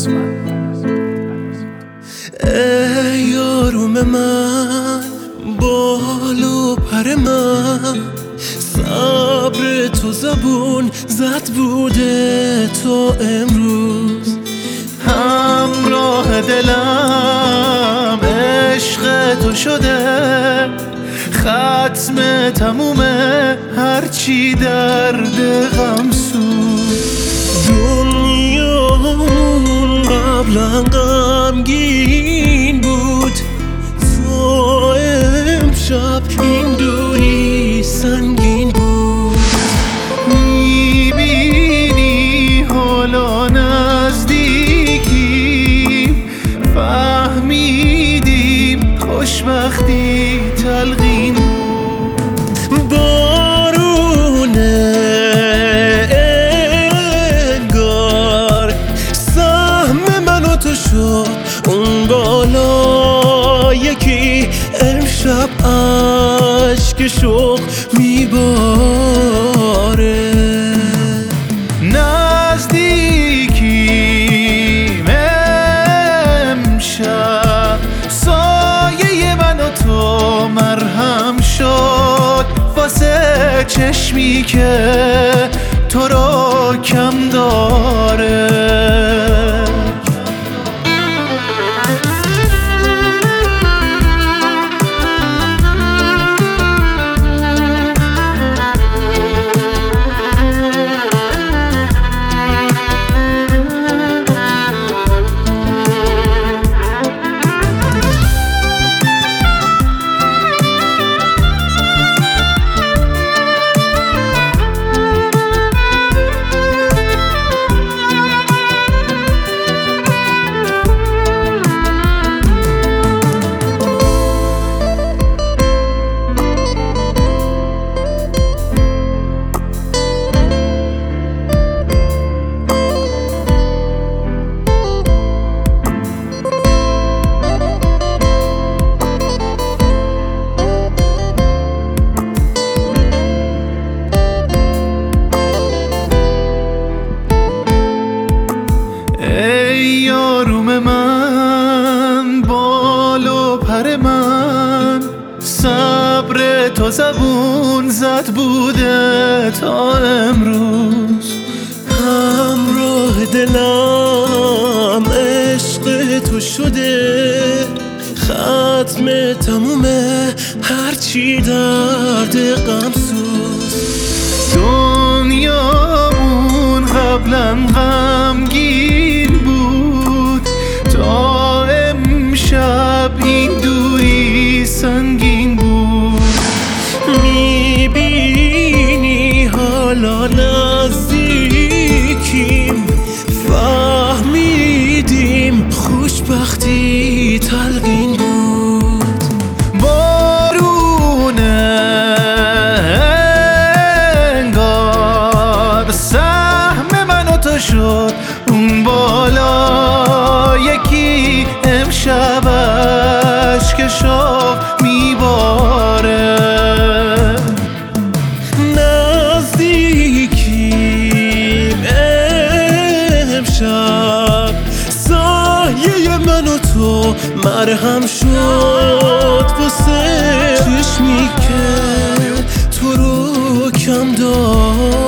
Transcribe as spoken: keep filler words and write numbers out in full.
ای یارم من، بال و پر من، صبر تو زبون زد بوده تا امروز. همراه دلم عشق تو شده، ختم تموم هرچی درد غم سوز. دنیامون قبلا غمگین بود، تو امشب این دوری سنگین بود. میبینی حالا نزدیکیم، فهمیدیم خوشبختی تلقین بود. بارونه انگار سهم من و تو شد اون بالا یکی، امشب عشق شوق میباره. نزدیکیم امشب، سایه من و تو مرهم شد واسه چشمی که تو رو کم داره. یارم من، بال و پر من، صبر تو زبون زد بوده تا امروز. همراه دلم عشق تو شده، ختم تموم هرچی درد غم سوز. دنیامون قبلا غمگین بود، تا امشب این دوری سنگین بود. میبینی حالا نزدیکیم، فهمیدیم خوشبختی تلقین بود. بارونه انگار سهم من و تو شد اون بالا یکی، امشب عشق شوق میباره. نزدیکیم امشب، سایه من و تو مرهم شد واسه چشمی که تو رو کم داره.